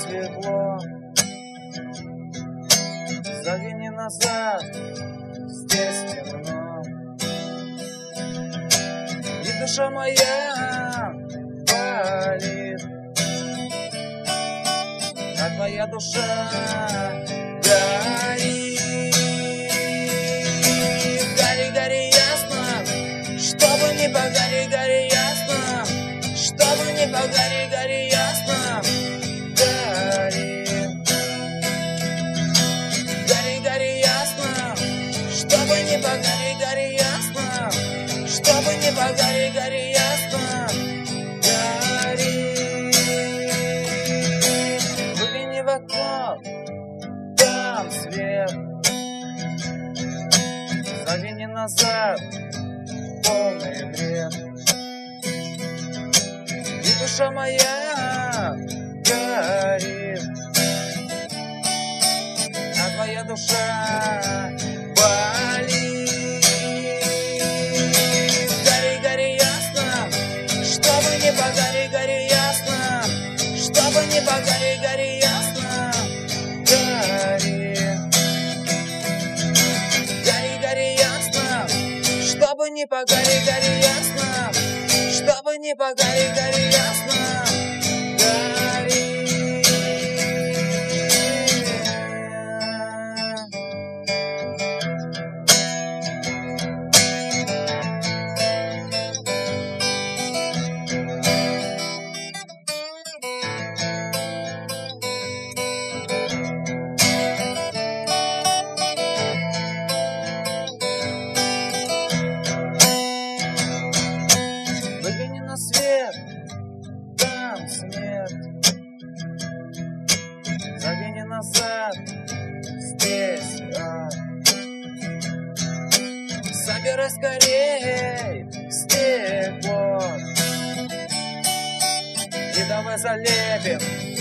светло. Загляни назад, здесь темно, и душа моя болит, а твоя душа горит. Гори, гори ясно, чтобы не погори, гори ясно, чтобы не погори, гори ясно, гори. Гори, гори ясно, чтобы не погори, гори ясно, чтобы не погори, гори ясно, гори. Выгляни в окно, там свет. Загляни назад, полный бред. И душа моя горит, а твоя душа болит. Гори, гори ясно, чтобы не погори, гори ясно, чтобы не погори, гори ясно, гори. Гори, гори ясно, чтобы не погори, гори ясно, чтобы не погори, гори ясно, гори. Выгляни на свет, там смерть. Загляни назад, здесь ад. Собирай скорей стекло и давай залепим